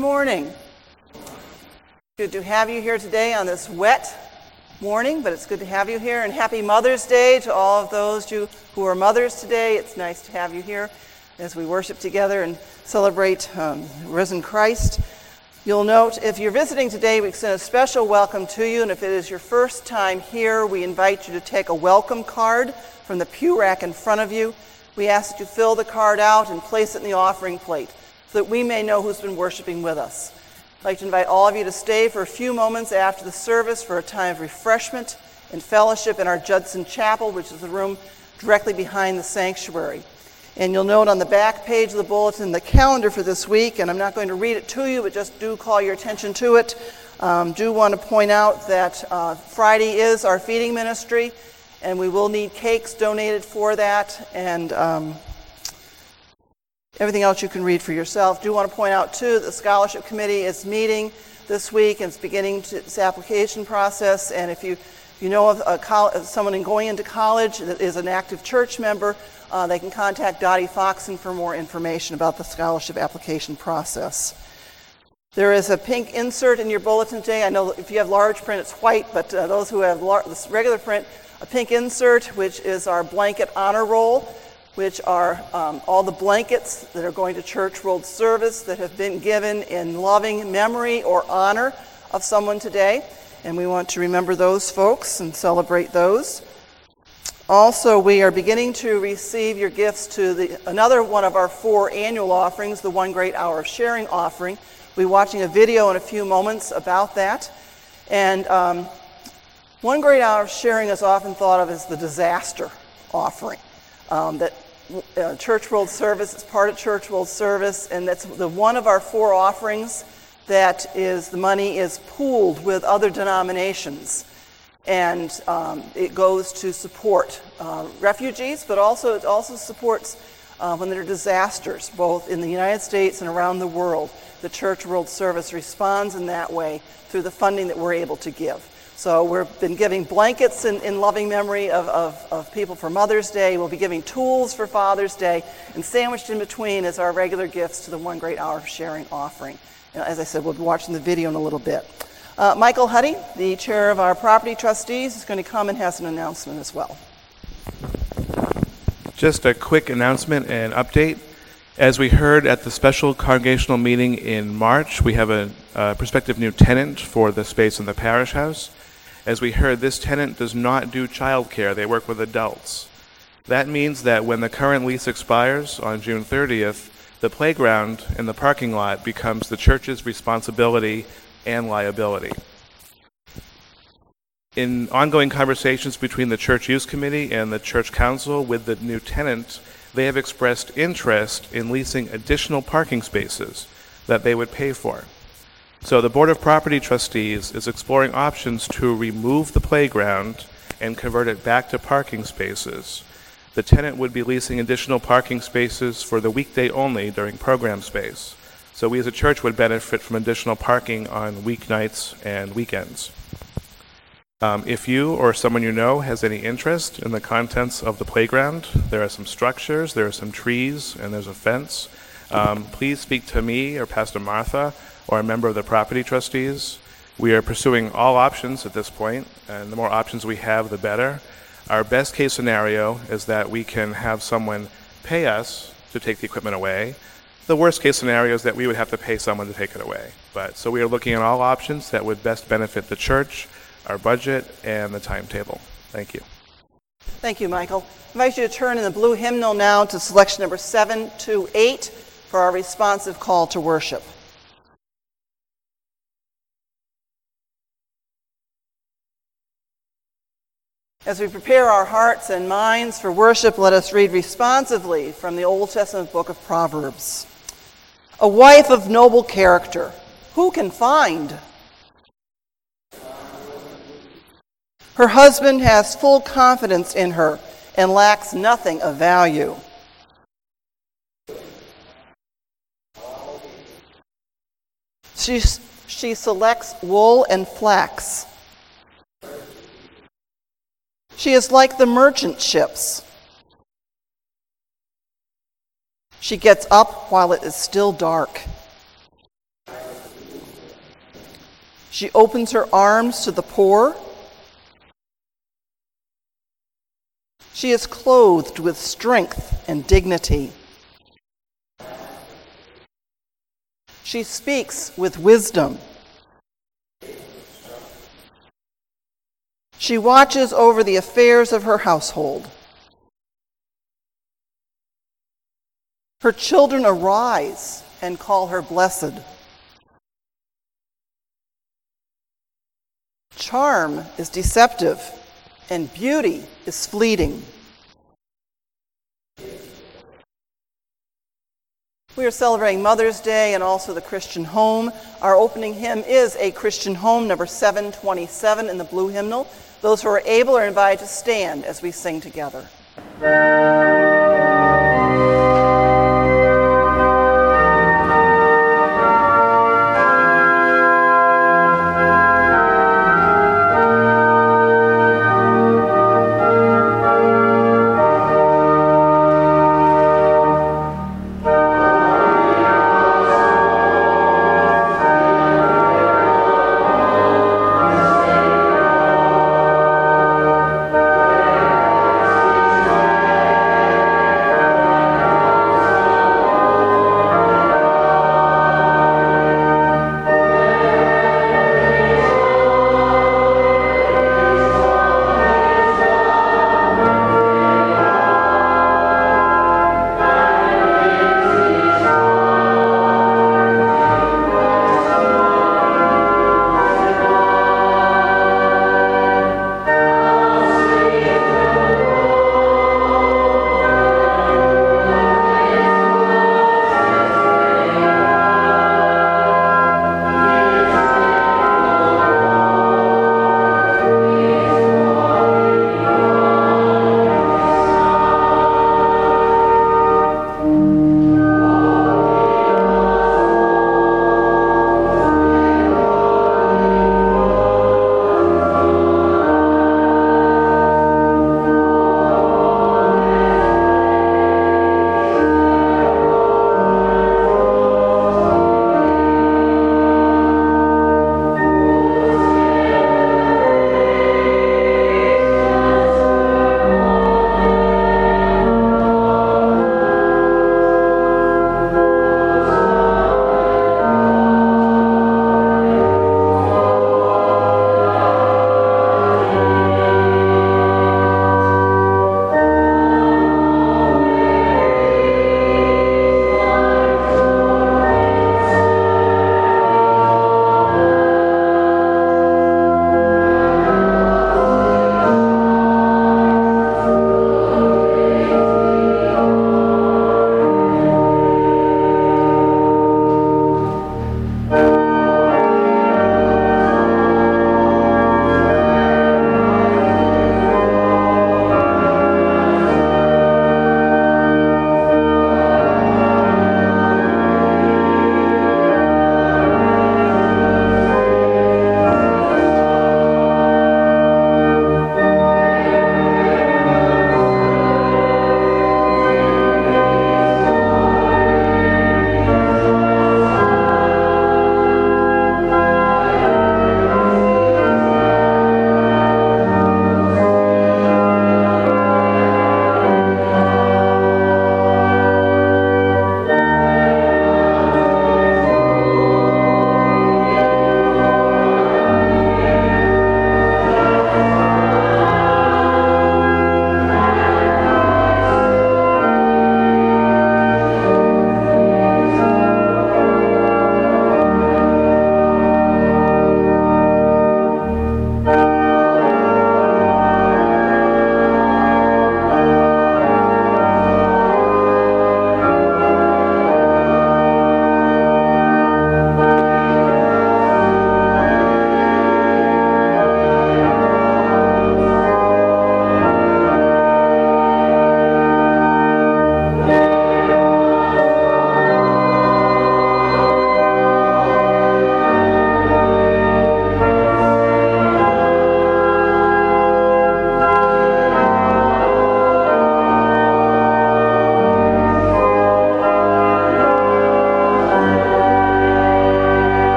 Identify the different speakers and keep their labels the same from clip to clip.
Speaker 1: morning. Good to have you here today on this wet morning, but it's good to have you here. And happy Mother's Day to all of those who are mothers today. It's nice to have you here as we worship together and celebrate risen Christ. You'll note if you're visiting today, we extend a special welcome to you. And if it is your first time here, we invite you to take a welcome card from the pew rack in front of you. We ask that you fill the card out and place it in the offering plate so that we may know who's been worshiping with us. I'd like to invite all of you to stay for a few moments after the service for a time of refreshment and fellowship in our Judson Chapel, which is the room directly behind the sanctuary. And you'll note on the back page of the bulletin the calendar for this week, and I'm not going to read it to you, but just do call your attention to it. Do want to point out that Friday is our feeding ministry, and we will need cakes donated for that, and everything else you can read for yourself. Do want to point out, too, that the Scholarship Committee is meeting this week and it's beginning its application process. And if you know of someone going into college that is an active church member, they can contact Dottie Foxen for more information about the scholarship application process. There is a pink insert in your bulletin today. I know if you have large print, it's white, but those who have regular print, a pink insert, which is our blanket honor roll, which are all the blankets that are going to Church World Service that have been given in loving memory or honor of someone today. And we want to remember those folks and celebrate those. Also, we are beginning to receive your gifts to another one of our 4 annual offerings, the One Great Hour of Sharing offering. We'll be watching a video in a few moments about that. And One Great Hour of Sharing is often thought of as the disaster offering. That Church World Service is part of Church World Service, and that's the one of our 4 offerings that is the money is pooled with other denominations, and it goes to support refugees, but also it also supports when there are disasters, both in the United States and around the world. The Church World Service responds in that way through the funding that we're able to give. So we've been giving blankets in loving memory of people for Mother's Day. We'll be giving tools for Father's Day. And sandwiched in between is our regular gifts to the One Great Hour of Sharing offering. And as I said, we'll be watching the video in a little bit. Michael Huddy, the chair of our property trustees, is going to come and has an announcement as well.
Speaker 2: Just a quick announcement and update. As we heard at the special congregational meeting in March, we have a prospective new tenant for the space in the parish house. As we heard, this tenant does not do childcare. They work with adults. That means that when the current lease expires on June 30th, the playground in the parking lot becomes the church's responsibility and liability. In ongoing conversations between the Church Use Committee and the Church Council with the new tenant, they have expressed interest in leasing additional parking spaces that they would pay for. So the Board of Property Trustees is exploring options to remove the playground and convert it back to parking spaces. The tenant would be leasing additional parking spaces for the weekday only during program space. So we as a church would benefit from additional parking on weeknights and weekends. If you or someone you know has any interest in the contents of the playground, there are some structures, there are some trees, and there's a fence. Please speak to me or Pastor Martha or a member of the property trustees. We are pursuing all options at this point, and the more options we have, the better. Our best case scenario is that we can have someone pay us to take the equipment away. The worst case scenario is that we would have to pay someone to take it away. So we are looking at all options that would best benefit the church, our budget, and the timetable. Thank you.
Speaker 1: Thank you, Michael. I invite you to turn in the blue hymnal now to selection number 728 for our responsive call to worship. As we prepare our hearts and minds for worship, let us read responsively from the Old Testament book of Proverbs. A wife of noble character, who can find? Her husband has full confidence in her and lacks nothing of value. She selects wool and flax. She is like the merchant ships. She gets up while it is still dark. She opens her arms to the poor. She is clothed with strength and dignity. She speaks with wisdom. She watches over the affairs of her household. Her children arise and call her blessed. Charm is deceptive, and beauty is fleeting. We are celebrating Mother's Day and also the Christian home. Our opening hymn is A Christian Home, number 727 in the blue hymnal. Those who are able are invited to stand as we sing together.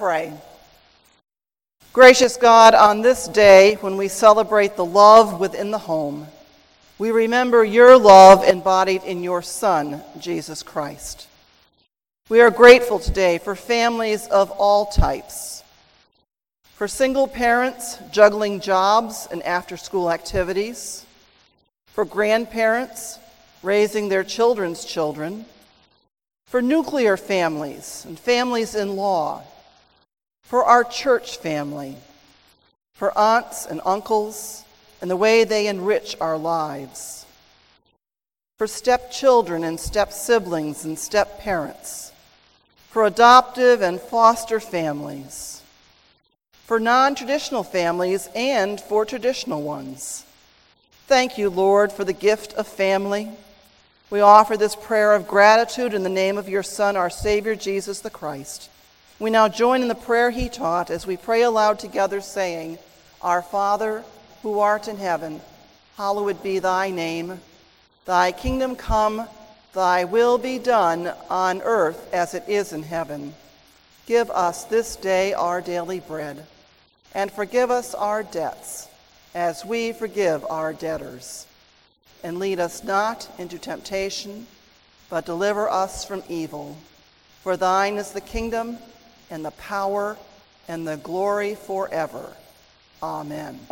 Speaker 1: pray. Gracious God, on this day when we celebrate the love within the home, we remember your love embodied in your Son, Jesus Christ. We are grateful today for families of all types, for single parents juggling jobs and after-school activities, for grandparents raising their children's children, for nuclear families and families-in-law, for our church family, for aunts and uncles and the way they enrich our lives, for stepchildren and step-siblings and step-parents, for adoptive and foster families, for non-traditional families and for traditional ones. Thank you, Lord, for the gift of family. We offer this prayer of gratitude in the name of your Son, our Savior, Jesus the Christ. We now join in the prayer he taught as we pray aloud together, saying, Our Father, who art in heaven, hallowed be thy name. Thy kingdom come, thy will be done on earth as it is in heaven. Give us this day our daily bread, and forgive us our debts, as we forgive our debtors. And lead us not into temptation, but deliver us from evil. For thine is the kingdom, and the power, and the glory forever. Amen.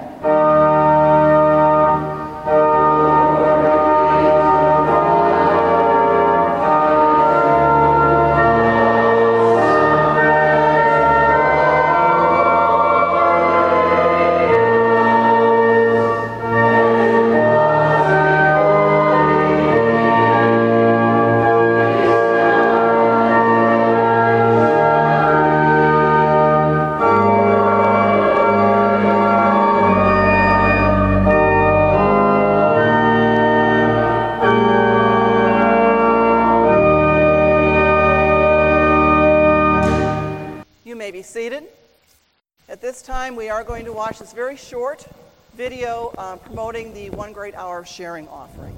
Speaker 1: Seated. At this time, we are going to watch this very short video promoting the One Great Hour of Sharing offering.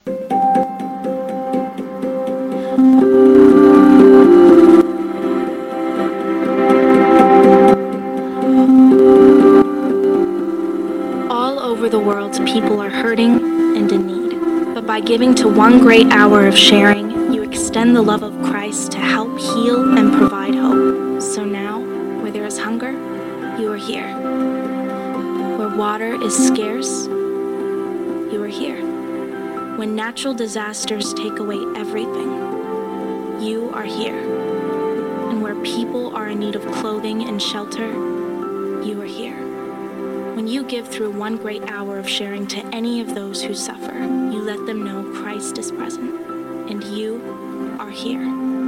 Speaker 3: All over the world, people are hurting and in need. But by giving to One Great Hour of Sharing, you extend the love of Christ to help heal and provide hope. So now, where there is hunger, you are here. Where water is scarce, you are here. When natural disasters take away everything, you are here. And where people are in need of clothing and shelter, you are here. When you give through One Great Hour of Sharing to any of those who suffer, you let them know Christ is present, and you are here.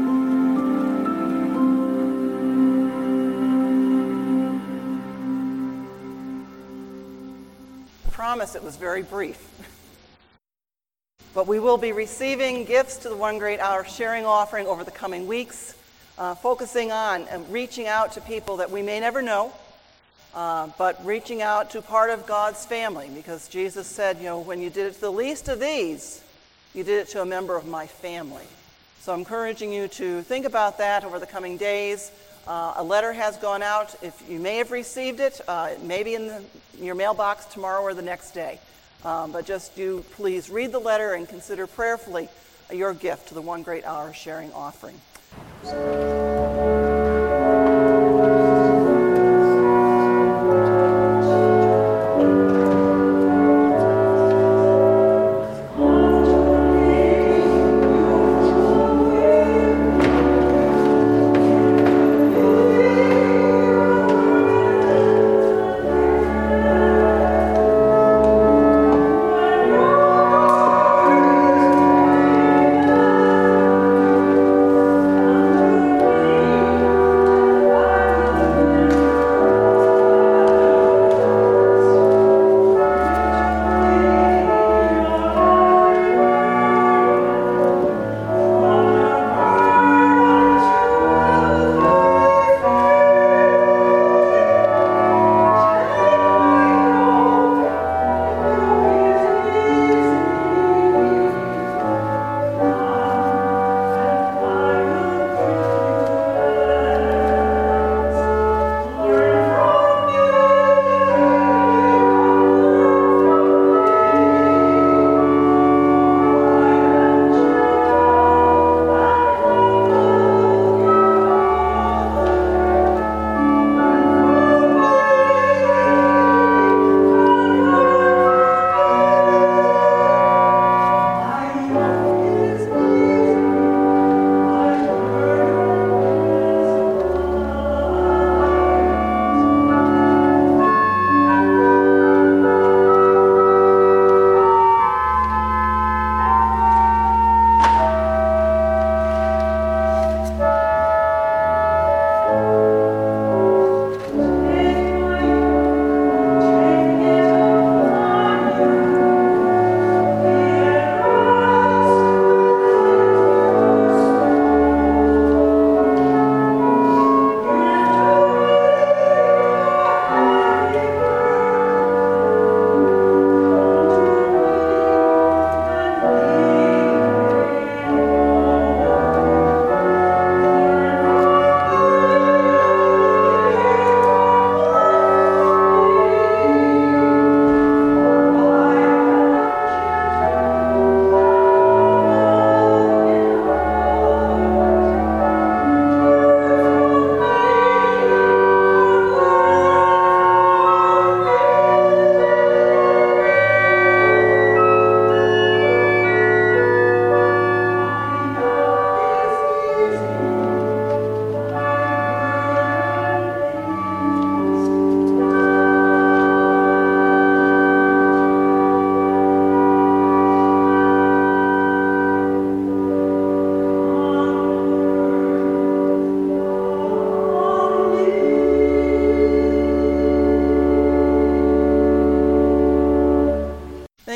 Speaker 1: Promise it was very brief. But we will be receiving gifts to the One Great Hour Sharing offering over the coming weeks, focusing on and reaching out to people that we may never know, but reaching out to part of God's family, because Jesus said, when you did it to the least of these, you did it to a member of my family. So I'm encouraging you to think about that over the coming days. A letter has gone out. If you may have received it, it may be in your mailbox tomorrow or the next day. But just do please read the letter and consider prayerfully your gift to the One Great Hour Sharing offering.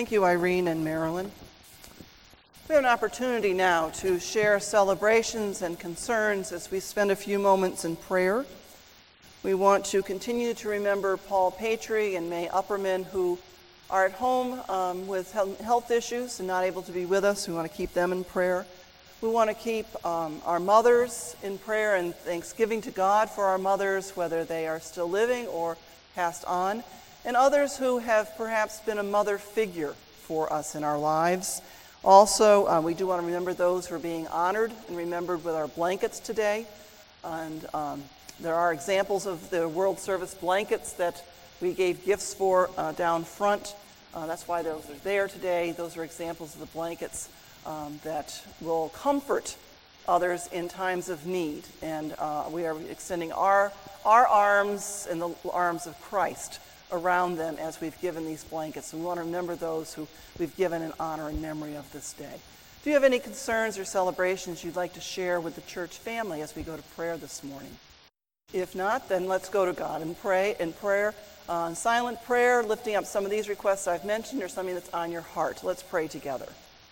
Speaker 1: Thank you, Irene and Marilyn. We have an opportunity now to share celebrations and concerns as we spend a few moments in prayer. We want to continue to remember Paul Patry and May Upperman, who are at home with health issues and not able to be with us. We want to keep them in prayer. We want to keep our mothers in prayer and thanksgiving to God for our mothers, whether they are still living or passed on, and others who have perhaps been a mother figure for us in our lives. Also, we do want to remember those who are being honored and remembered with our blankets today. And there are examples of the World Service blankets that we gave gifts for down front. That's why those are there today. Those are examples of the blankets that will comfort others in times of need. And we are extending our arms and the arms of Christ around them as we've given these blankets. And we want to remember those who we've given in honor and memory of this day. Do you have any concerns or celebrations you'd like to share with the church family as we go to prayer this morning? If not, then let's go to God and pray in prayer, silent prayer, lifting up some of these requests I've mentioned or something that's on your heart. Let's pray together.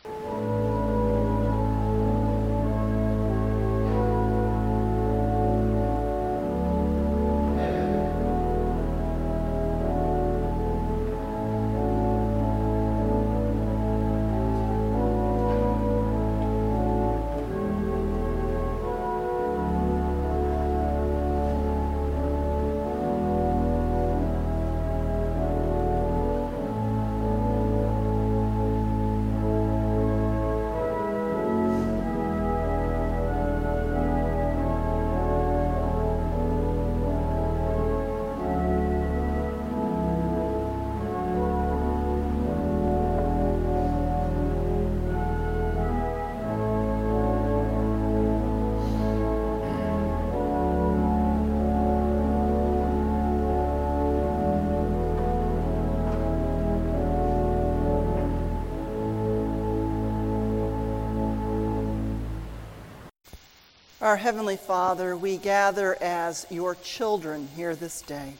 Speaker 1: Our Heavenly Father, we gather as your children here this day.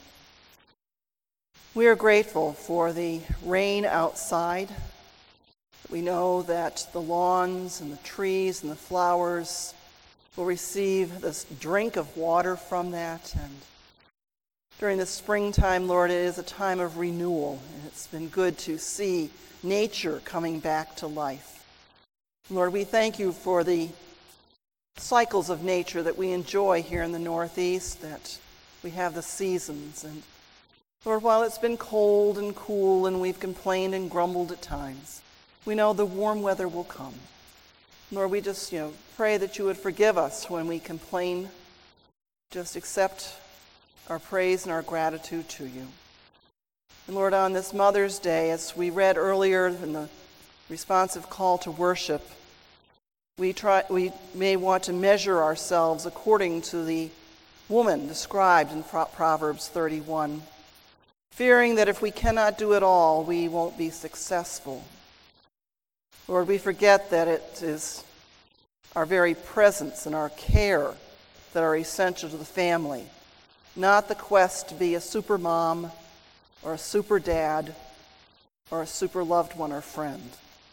Speaker 1: We are grateful for the rain outside. We know that the lawns and the trees and the flowers will receive this drink of water from that. And during the springtime, Lord, it is a time of renewal, and it's been good to see nature coming back to life. Lord, we thank you for the cycles of nature that we enjoy here in the Northeast, that we have the seasons. And Lord, while it's been cold and cool and we've complained and grumbled at times, we know the warm weather will come. Lord, we just, pray that you would forgive us when we complain. Just accept our praise and our gratitude to you. And Lord, on this Mother's Day, as we read earlier in the responsive call to worship, we may want to measure ourselves according to the woman described in Proverbs 31, fearing that if we cannot do it all, we won't be successful. Lord, we forget that it is our very presence and our care that are essential to the family, not the quest to be a super mom or a super dad or a super loved one or friend.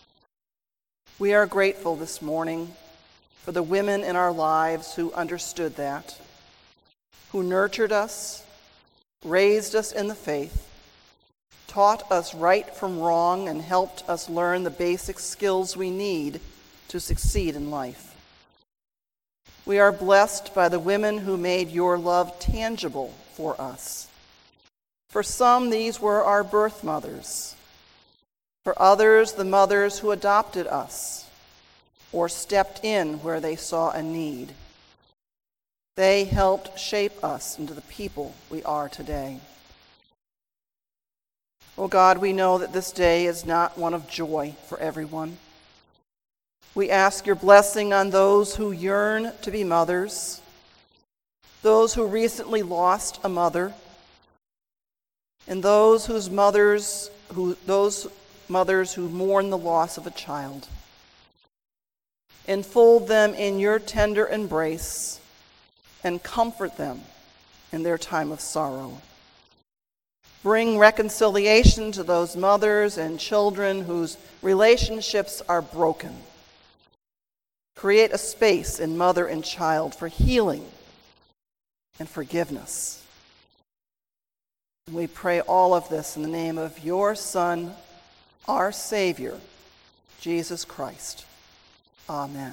Speaker 1: We are grateful this morning for the women in our lives who understood that, who nurtured us, raised us in the faith, taught us right from wrong, and helped us learn the basic skills we need to succeed in life. We are blessed by the women who made your love tangible for us. For some, these were our birth mothers. For others, the mothers who adopted us or stepped in where they saw a need. They helped shape us into the people we are today. Oh God, we know that this day is not one of joy for everyone. We ask your blessing on those who yearn to be mothers, those who recently lost a mother, and those mothers who mourn the loss of a child. Enfold them in your tender embrace and comfort them in their time of sorrow. Bring reconciliation to those mothers and children whose relationships are broken. Create a space in mother and child for healing and forgiveness. We pray all of this in the name of your Son, our Savior, Jesus Christ. Amen.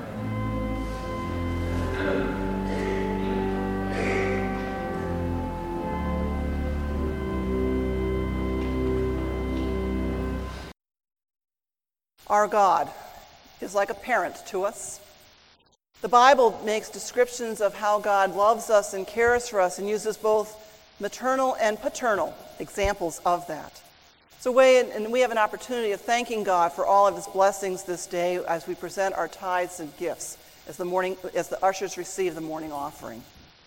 Speaker 1: Our God is like a parent to us. The Bible makes descriptions of how God loves us and cares for us and uses both maternal and paternal examples of that. So we have an opportunity of thanking God for all of his blessings this day as we present our tithes and gifts as the ushers receive the morning offering.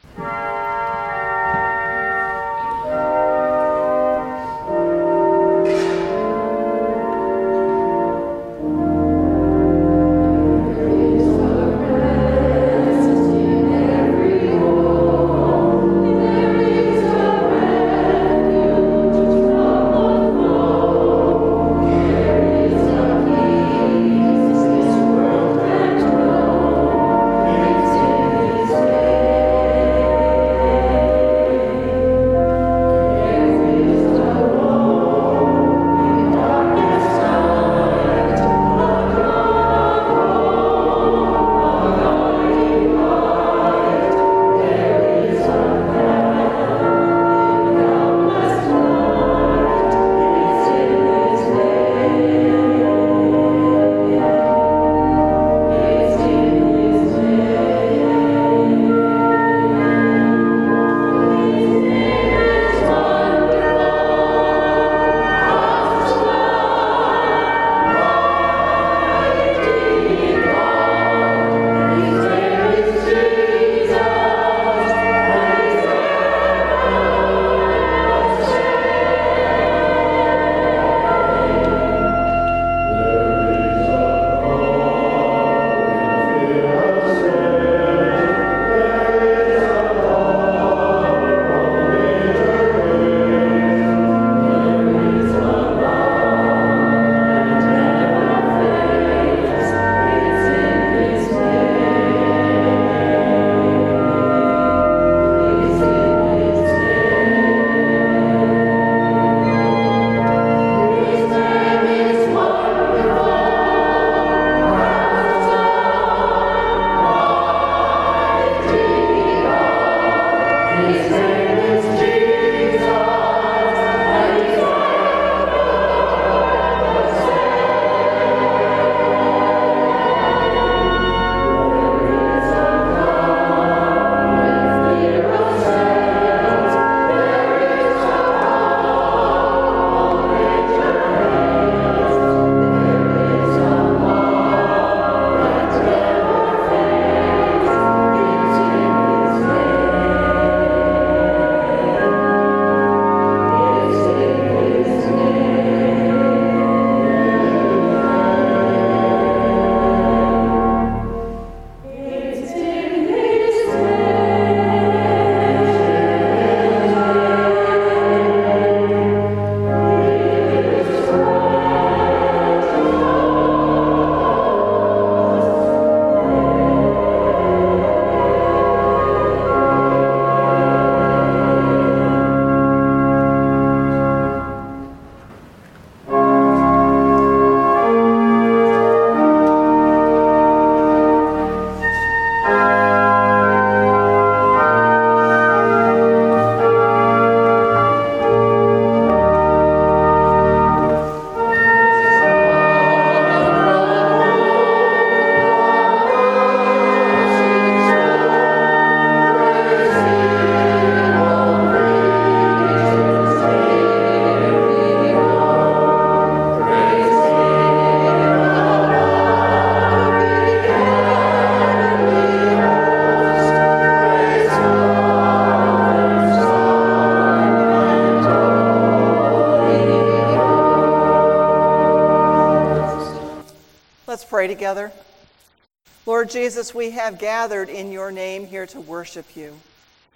Speaker 1: Let's pray together. Lord Jesus, we have gathered in your name here to worship you.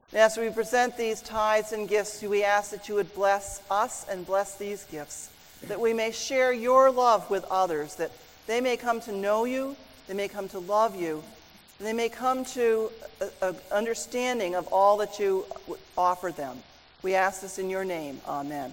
Speaker 1: And as we present these tithes and gifts, we ask that you would bless us and bless these gifts, that we may share your love with others, that they may come to know you, they may come to love you, and they may come to an understanding of all that you offer them. We ask this in your name. Amen.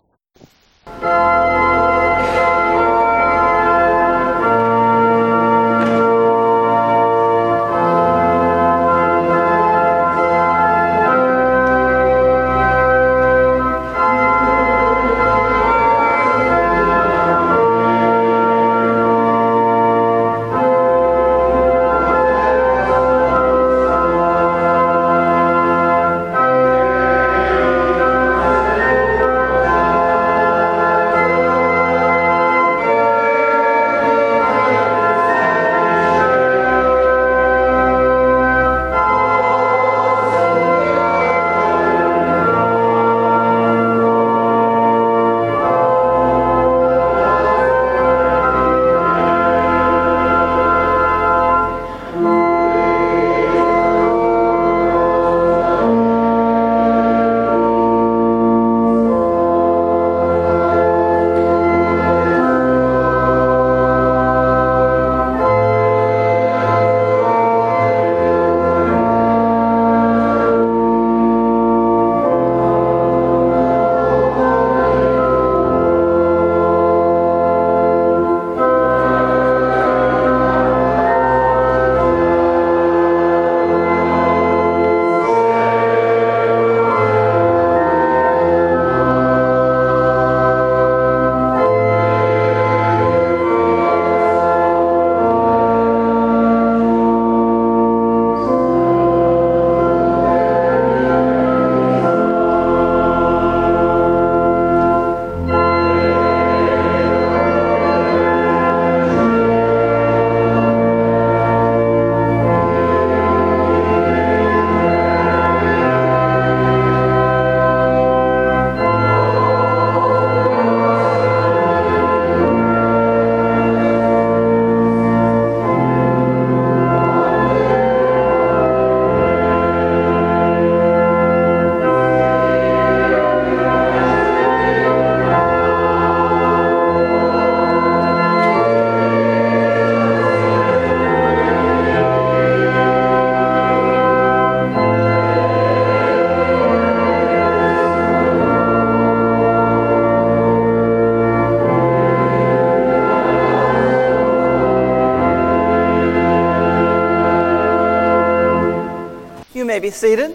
Speaker 1: You may be seated.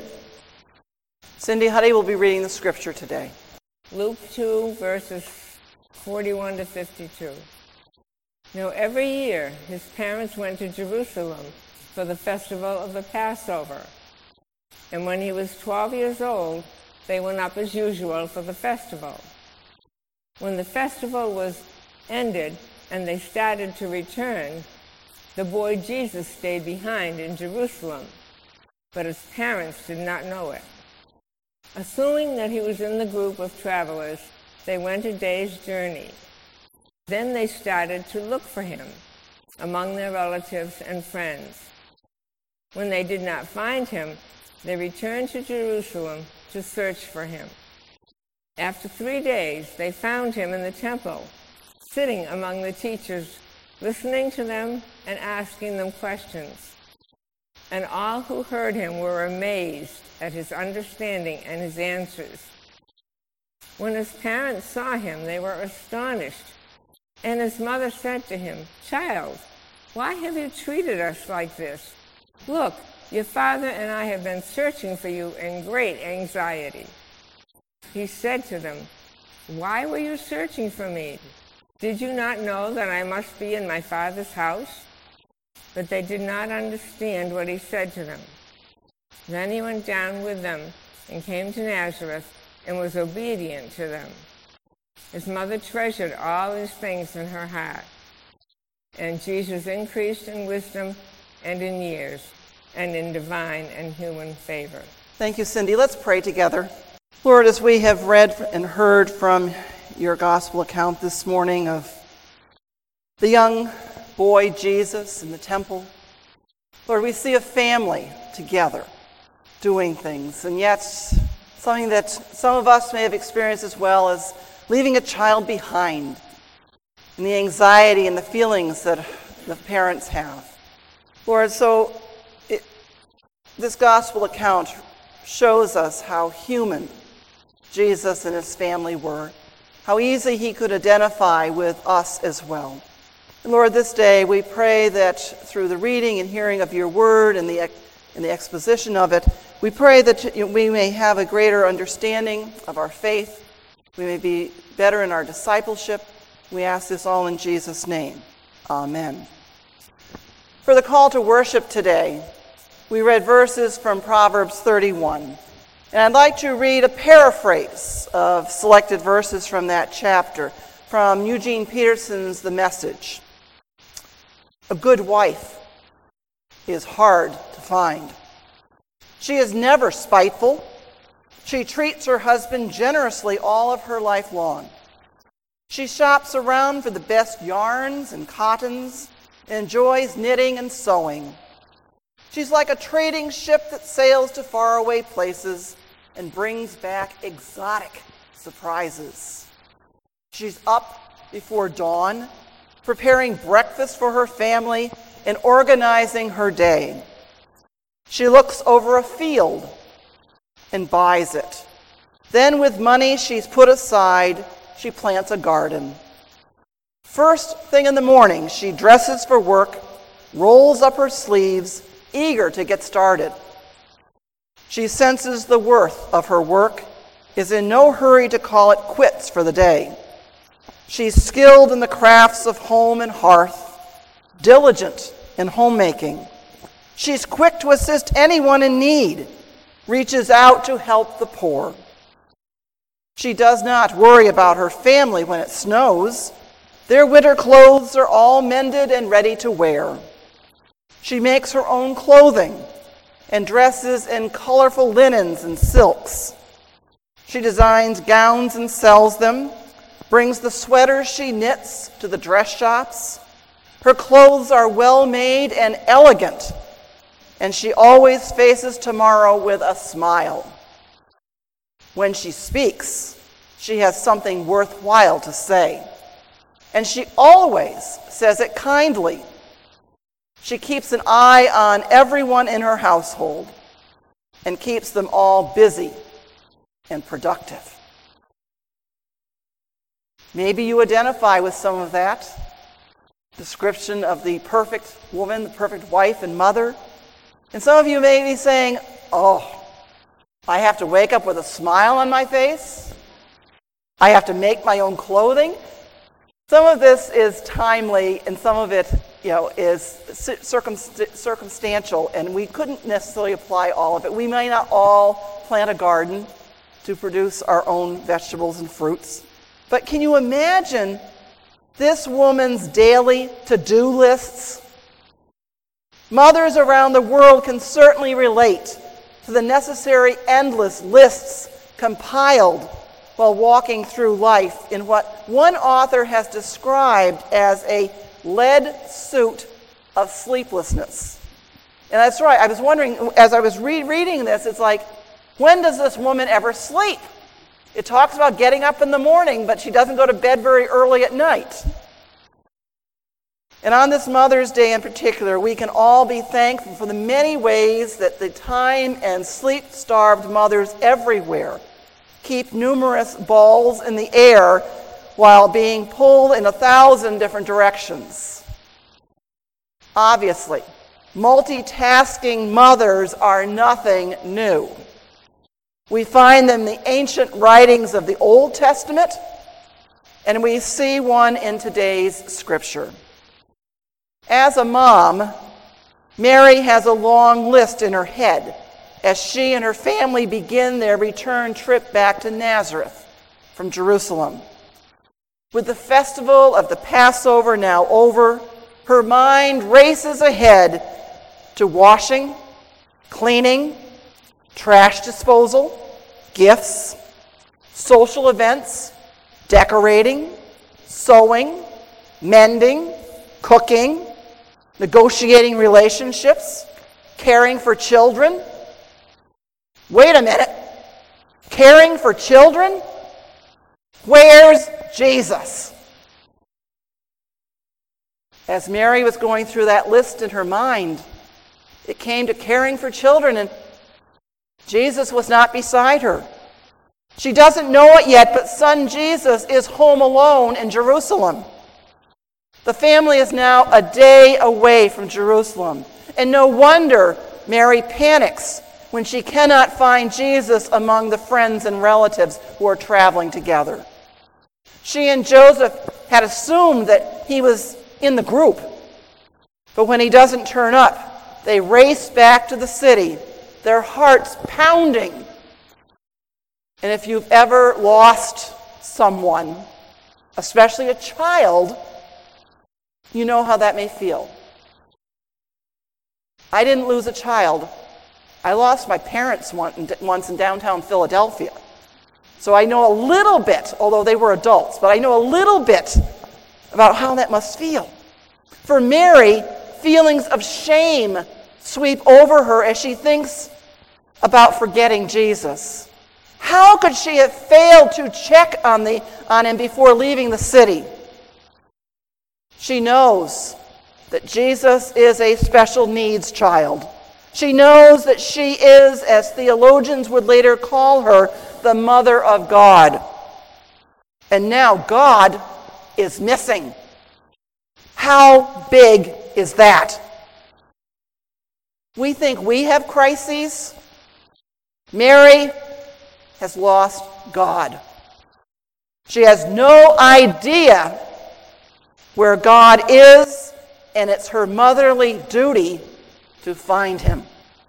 Speaker 1: Cindy Huddy will be reading the scripture today.
Speaker 4: Luke 2, verses 41 to 52. Now every year his parents went to Jerusalem for the festival of the Passover. And when he was 12 years old, they went up as usual for the festival. When the festival was ended and they started to return, the boy Jesus stayed behind in Jerusalem, but his parents did not know it. Assuming that he was in the group of travelers, they went a day's journey. Then they started to look for him among their relatives and friends. When they did not find him, they returned to Jerusalem to search for him. After 3 days, they found him in the temple, sitting among the teachers, listening to them and asking them questions. And all who heard him were amazed at his understanding and his answers. When his parents saw him, they were astonished. And his mother said to him, "Child, why have you treated us like this? Look, your father and I have been searching for you in great anxiety." He said to them, "Why were you searching for me? Did you not know that I must be in my Father's house?" But they did not understand what he said to them. Then he went down with them and came to Nazareth and was obedient to them. His mother treasured all these things in her heart. And Jesus increased in wisdom and in years and in divine and human favor.
Speaker 1: Thank you, Cindy. Let's pray together. Lord, as we have read and heard from your gospel account this morning of the young boy Jesus in the temple, Lord, we see a family together doing things. And yet, something that some of us may have experienced as well is leaving a child behind, and the anxiety and the feelings that the parents have. Lord, so this gospel account shows us how human Jesus and his family were, how easy he could identify with us as well. And Lord, this day we pray that through the reading and hearing of your word and the exposition of it, we pray that we may have a greater understanding of our faith. We may be better in our discipleship. We ask this all in Jesus' name. Amen. For the call to worship today, we read verses from Proverbs 31. And I'd like to read a paraphrase of selected verses from that chapter from Eugene Peterson's The Message. A good wife is hard to find. She is never spiteful. She treats her husband generously all of her life long. She shops around for the best yarns and cottons, and enjoys knitting and sewing. She's like a trading ship that sails to faraway places and brings back exotic surprises. She's up before dawn, preparing breakfast for her family and organizing her day. She looks over a field and buys it. Then with money she's put aside, she plants a garden. First thing in the morning, she dresses for work, rolls up her sleeves, eager to get started. She senses the worth of her work, is in no hurry to call it quits for the day. She's skilled in the crafts of home and hearth, diligent in homemaking. She's quick to assist anyone in need, reaches out to help the poor. She does not worry about her family when it snows. Their winter clothes are all mended and ready to wear. She makes her own clothing and dresses in colorful linens and silks. She designs gowns and sells them, brings the sweaters she knits to the dress shops. Her clothes are well made and elegant, and she always faces tomorrow with a smile. When she speaks, she has something worthwhile to say, and she always says it kindly. She keeps an eye on everyone in her household and keeps them all busy and productive. Maybe you identify with some of that description of the perfect woman, the perfect wife and mother. And some of you may be saying, oh, I have to wake up with a smile on my face. I have to make my own clothing. Some of this is timely, and some of it, is circumstantial, and we couldn't necessarily apply all of it. We may not all plant a garden to produce our own vegetables and fruits. But can you imagine this woman's daily to-do lists? Mothers around the world can certainly relate to the necessary endless lists compiled while walking through life in what one author has described as a lead suit of sleeplessness. And that's right. I was wondering, as I was reading this, it's like, when does this woman ever sleep? It talks about getting up in the morning, but she doesn't go to bed very early at night. And on this Mother's Day in particular, we can all be thankful for the many ways that the time and sleep-starved mothers everywhere keep numerous balls in the air while being pulled in 1,000 different directions. Obviously, multitasking mothers are nothing new. We find them in the ancient writings of the Old Testament, and we see one in today's scripture. As a mom, Mary has a long list in her head as she and her family begin their return trip back to Nazareth from Jerusalem. With the festival of the Passover now over, her mind races ahead to washing, cleaning, trash disposal, gifts, social events, decorating, sewing, mending, cooking, negotiating relationships, caring for children. Wait a minute. Caring for children? Where's Jesus? As Mary was going through that list in her mind, it came to caring for children, and Jesus was not beside her. She doesn't know it yet, but son Jesus is home alone in Jerusalem. The family is now a day away from Jerusalem, and no wonder Mary panics when she cannot find Jesus among the friends and relatives who are traveling together. She and Joseph had assumed that he was in the group, but when he doesn't turn up, they race back to the city, their hearts pounding. And if you've ever lost someone, especially a child, you know how that may feel. I didn't lose a child. I lost my parents once in downtown Philadelphia. So I know a little bit, although they were adults, but I know a little bit about how that must feel. For Mary, feelings of shame sweep over her as she thinks about forgetting Jesus. How could she have failed to check on him before leaving the city? She knows that Jesus is a special needs child. She knows that she is, as theologians would later call her, the Mother of God. And now God is missing. How big is that? We think we have crises. Mary has lost God. She has no idea where God is, and it's her motherly duty to find him.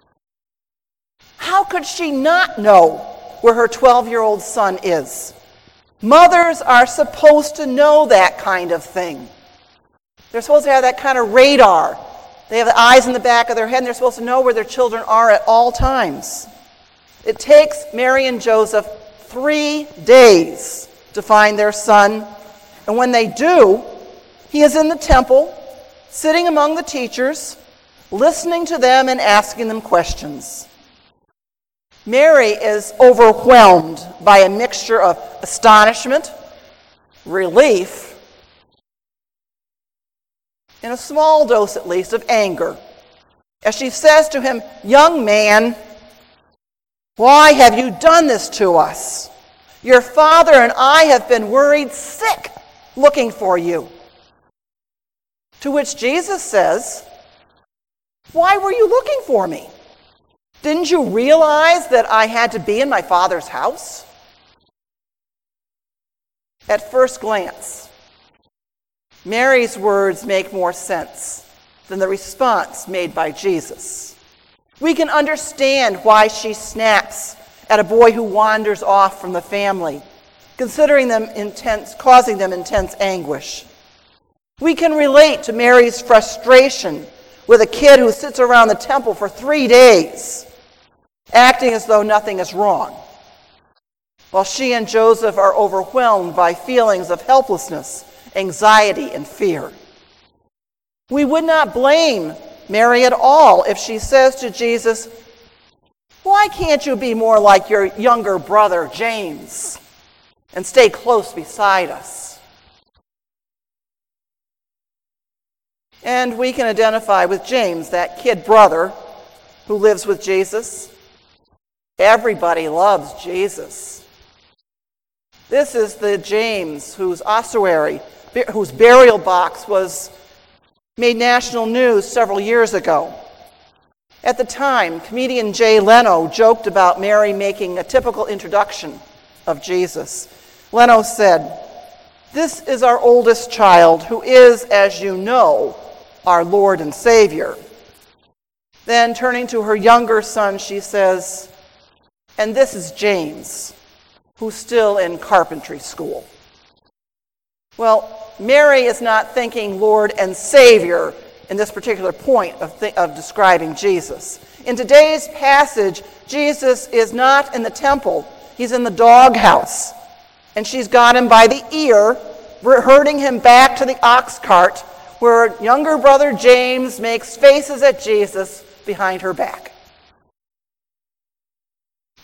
Speaker 1: How could she not know where her 12-year-old son is? Mothers are supposed to know that kind of thing. They're supposed to have that kind of radar. They have the eyes in the back of their head, and they're supposed to know where their children are at all times. It takes Mary and Joseph 3 days to find their son, and when they do, he is in the temple, sitting among the teachers, listening to them and asking them questions. Mary is overwhelmed by a mixture of astonishment, relief, and a small dose at least of anger, as she says to him, "Young man, why have you done this to us? Your father and I have been worried sick looking for you." To which Jesus says, "Why were you looking for me? Didn't you realize that I had to be in my Father's house?" At first glance, Mary's words make more sense than the response made by Jesus. We can understand why she snaps at a boy who wanders off from the family, causing them intense anguish. We can relate to Mary's frustration with a kid who sits around the temple for 3 days, acting as though nothing is wrong, while she and Joseph are overwhelmed by feelings of helplessness, anxiety, and fear. We would not blame Mary at all if she says to Jesus, "Why can't you be more like your younger brother, James, and stay close beside us?" And we can identify with James, that kid brother who lives with Jesus. Everybody loves Jesus. This is the James whose ossuary, whose burial box was made national news several years ago. At the time, comedian Jay Leno joked about Mary making a typical introduction of Jesus. Leno said, "This is our oldest child, who is, as you know, our Lord and Savior." Then, turning to her younger son, she says, "And this is James, who's still in carpentry school." Well, Mary is not thinking Lord and Savior in this particular point of describing Jesus. In today's passage, Jesus is not in the temple. He's in the doghouse. And she's got him by the ear, herding him back to the ox cart, where younger brother James makes faces at Jesus behind her back.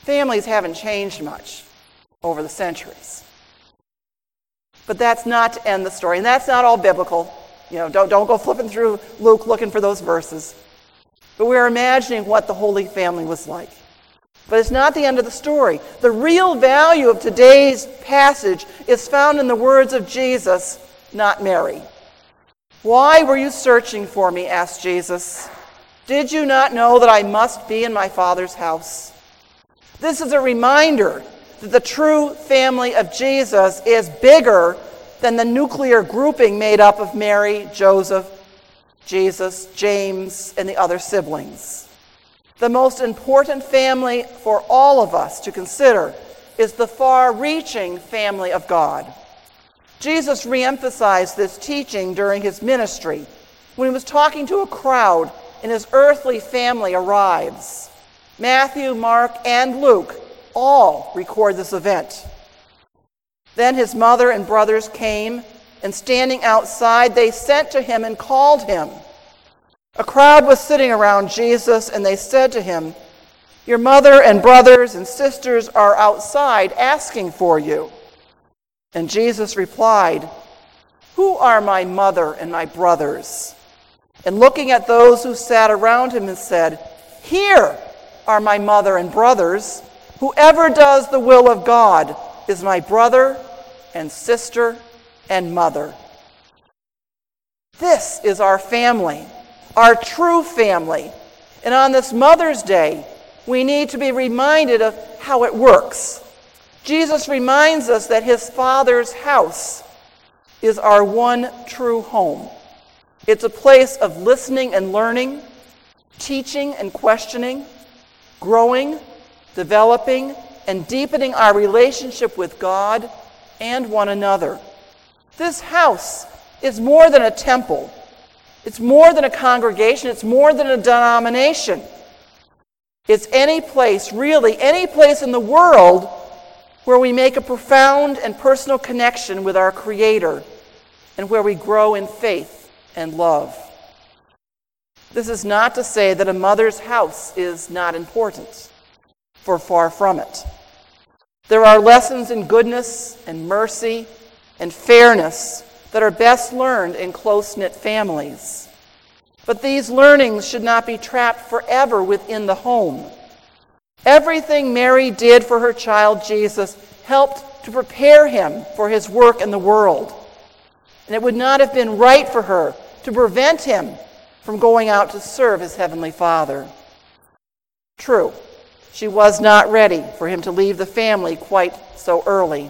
Speaker 1: Families haven't changed much over the centuries. But that's not to end the story, and that's not all biblical. Don't go flipping through Luke looking for those verses. But we're imagining what the Holy Family was like. But it's not the end of the story. The real value of today's passage is found in the words of Jesus, not Mary. "Why were you searching for me?" asked Jesus. "Did you not know that I must be in my Father's house?" This is a reminder that the true family of Jesus is bigger than the nuclear grouping made up of Mary, Joseph, Jesus, James, and the other siblings. The most important family for all of us to consider is the far-reaching family of God. Jesus reemphasized this teaching during his ministry when he was talking to a crowd and his earthly family arrives. Matthew, Mark, and Luke all record this event. Then his mother and brothers came, and standing outside, they sent to him and called him. A crowd was sitting around Jesus, and they said to him, "Your mother and brothers and sisters are outside asking for you." And Jesus replied, "Who are my mother and my brothers?" And looking at those who sat around him, and said, "Here are my mother and brothers. Whoever does the will of God is my brother and sister and mother." This is our family, our true family. And on this Mother's Day, we need to be reminded of how it works. Jesus reminds us that his Father's house is our one true home. It's a place of listening and learning, teaching and questioning, growing, developing, and deepening our relationship with God and one another. This house is more than a temple. It's more than a congregation. It's more than a denomination. It's any place, really, any place in the world where we make a profound and personal connection with our Creator and where we grow in faith and love. This is not to say that a mother's house is not important, for far from it. There are lessons in goodness and mercy and fairness that are best learned in close-knit families. But these learnings should not be trapped forever within the home. Everything Mary did for her child Jesus helped to prepare him for his work in the world. And it would not have been right for her to prevent him from going out to serve his heavenly Father. True, she was not ready for him to leave the family quite so early.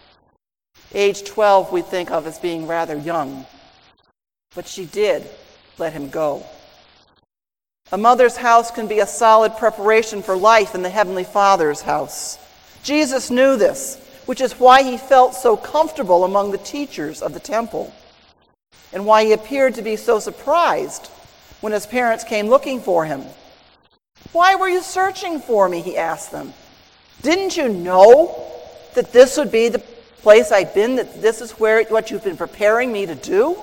Speaker 1: Age 12 we think of as being rather young, but she did let him go. A mother's house can be a solid preparation for life in the Heavenly Father's house. Jesus knew this, which is why he felt so comfortable among the teachers of the temple, and why he appeared to be so surprised when his parents came looking for him. "Why were you searching for me?" he asked them. "Didn't you know that this would be the place I've been, that this is what you've been preparing me to do?"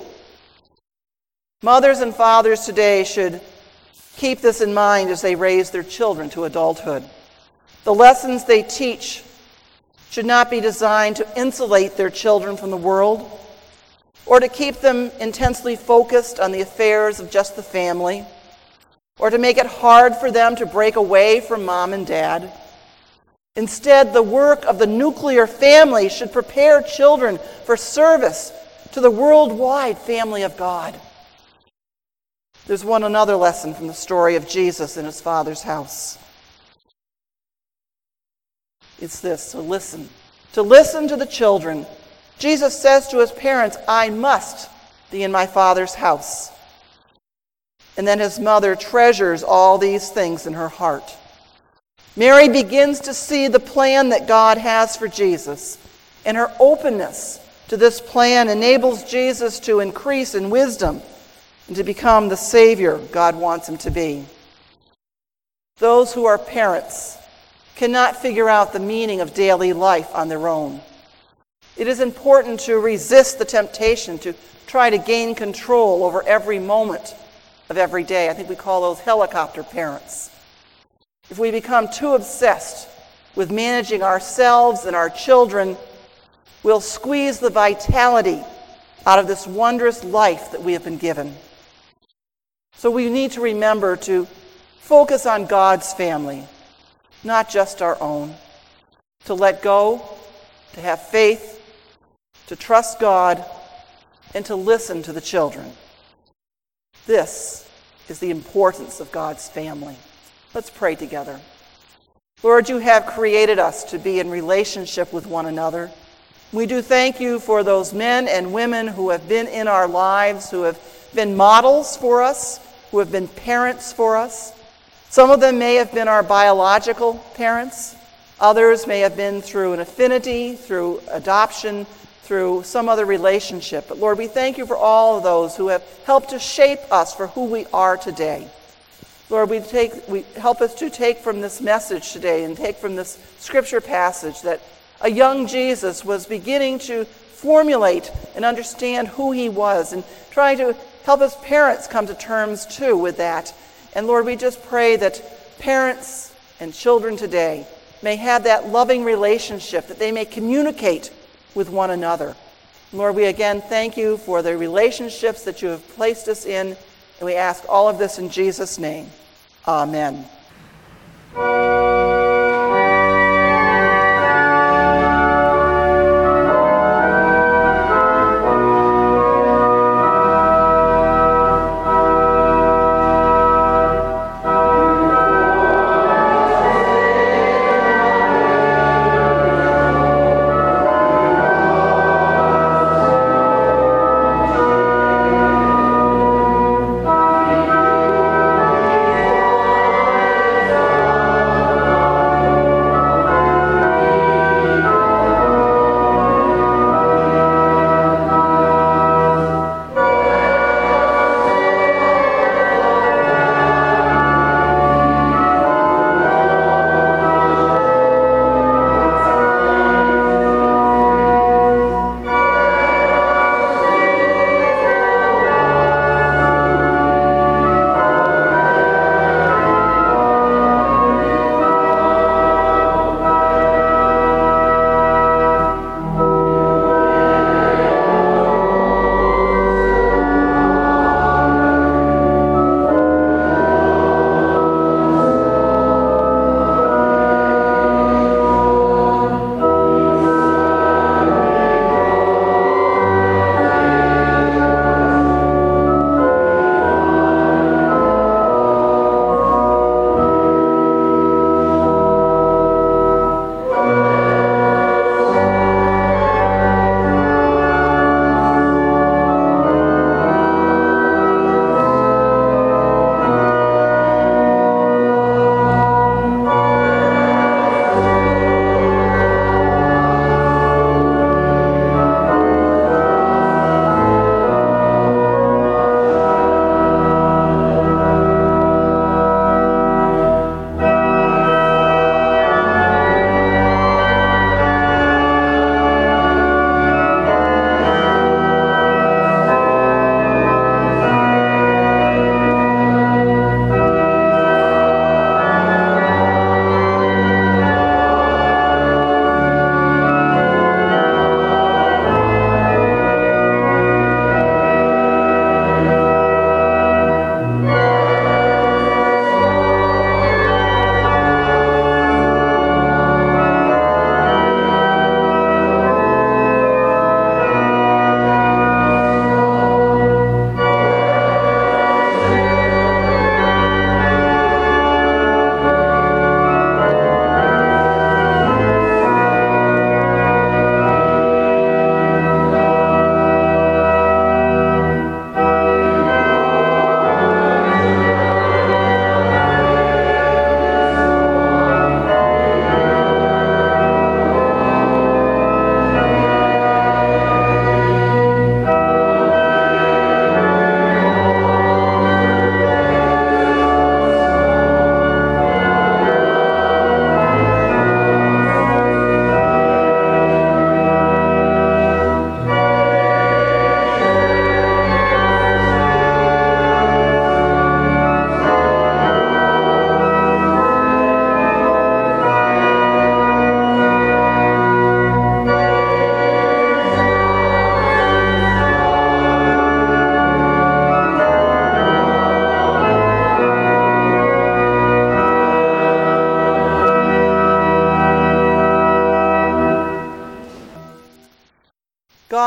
Speaker 1: Mothers and fathers today should keep this in mind as they raise their children to adulthood. The lessons they teach should not be designed to insulate their children from the world or to keep them intensely focused on the affairs of just the family or to make it hard for them to break away from mom and dad. Instead, the work of the nuclear family should prepare children for service to the worldwide family of God. There's another lesson from the story of Jesus in his Father's house. It's this, to listen. To listen to the children. Jesus says to his parents, "I must be in my Father's house." And then his mother treasures all these things in her heart. Mary begins to see the plan that God has for Jesus, and her openness to this plan enables Jesus to increase in wisdom and to become the Savior God wants him to be. Those who are parents cannot figure out the meaning of daily life on their own. It is important to resist the temptation to try to gain control over every moment of every day. I think we call those helicopter parents. If we become too obsessed with managing ourselves and our children, we'll squeeze the vitality out of this wondrous life that we have been given. So we need to remember to focus on God's family, not just our own. To let go, to have faith, to trust God, and to listen to the children. This is the importance of God's family. Let's pray together. Lord, you have created us to be in relationship with one another. We do thank you for those men and women who have been in our lives, who have been models for us, who have been parents for us. Some of them may have been our biological parents. Others may have been through an affinity, through adoption, through some other relationship. But Lord, we thank you for all of those who have helped to shape us for who we are today. Lord, help us to take from this message today and take from this scripture passage that a young Jesus was beginning to formulate and understand who he was, and trying to help his parents come to terms too with that. And Lord, we just pray that parents and children today may have that loving relationship, that they may communicate with one another. Lord, we again thank you for the relationships that you have placed us in, and we ask all of this in Jesus' name. Amen.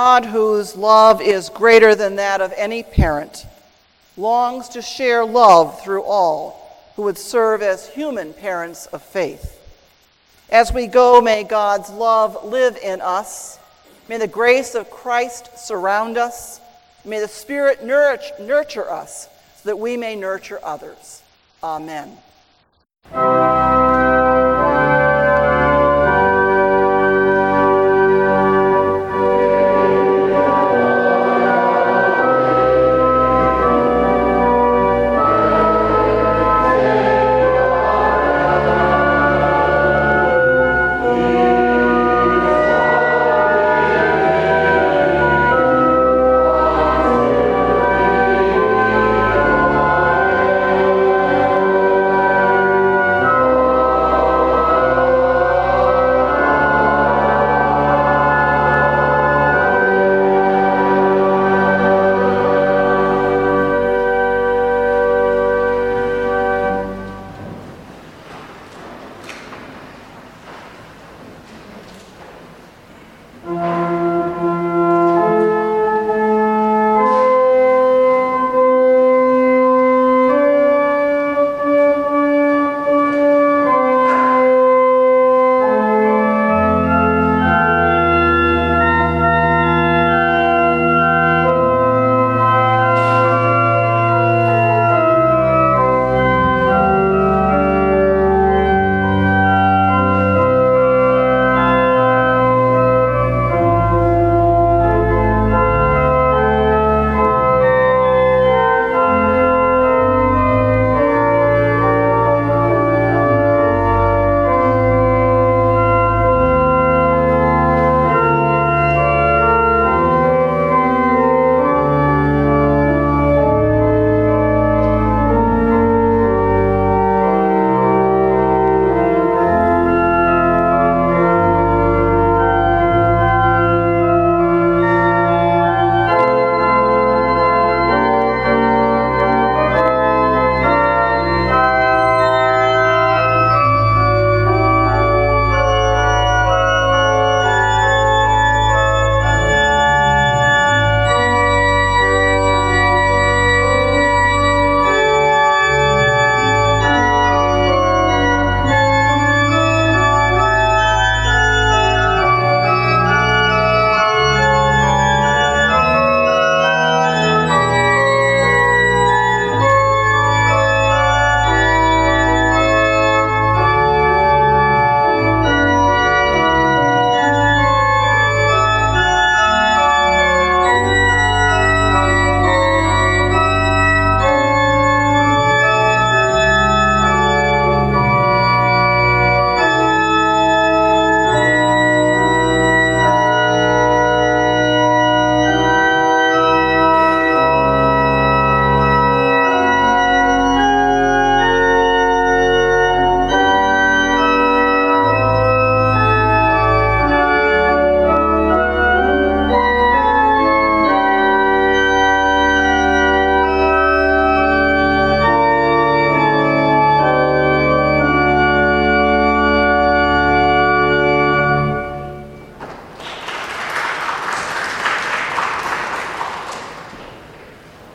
Speaker 1: God, whose love is greater than that of any parent, longs to share love through all who would serve as human parents of faith. As we go, may God's love live in us. May the grace of Christ surround us. May the Spirit nurture us so that we may nurture others. Amen.